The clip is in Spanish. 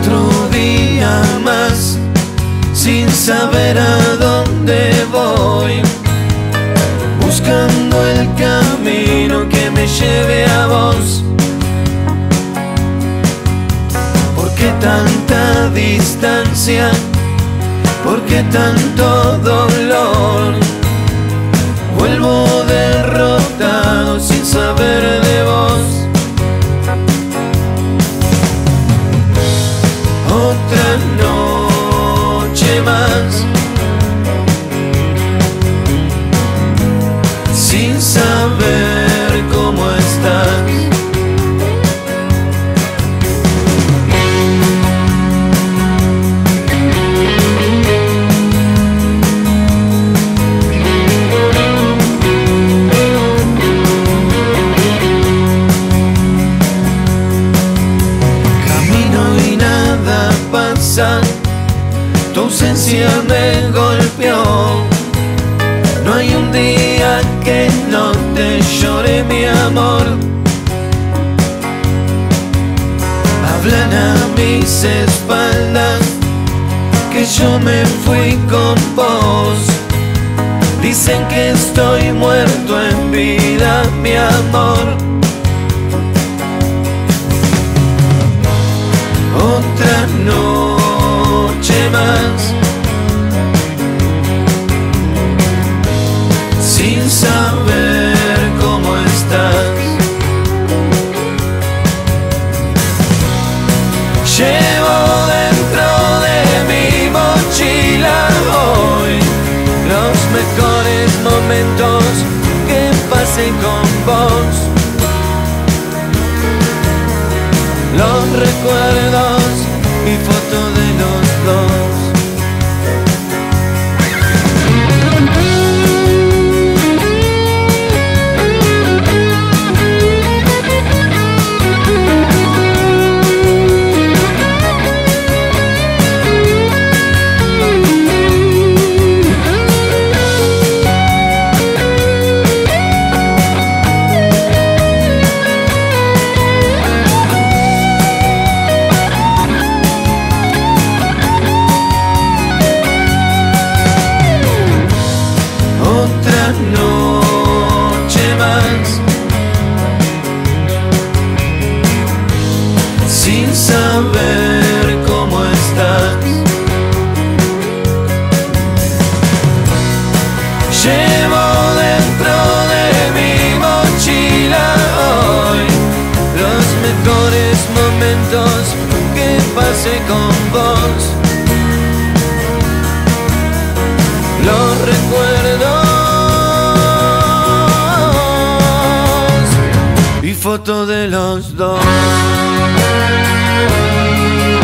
Otro día más, sin saber a dónde voy, buscando el camino que me lleve a vos. ¿Por qué tanta distancia? ¿Por qué tanto dolor? Vuelvo derrotado sin saber de vos. Otra noche más, sin saber cómo estás. Tu ausencia me golpeó. No hay un día que no te llore mi amor. Hablan a mis espaldas que yo me fui con vos. Dicen que estoy muerto en vida, mi amor. Otra noche más, sin saber cómo estás. Llevo dentro de mi mochila hoy los mejores momentos que pasé con vos. Los recuerdos y fotos de los dos. Noche más, sin saber cómo estás. Llevo dentro de mi mochila hoy los mejores momentos que pasé con vos. Los recuerdos y foto de los dos.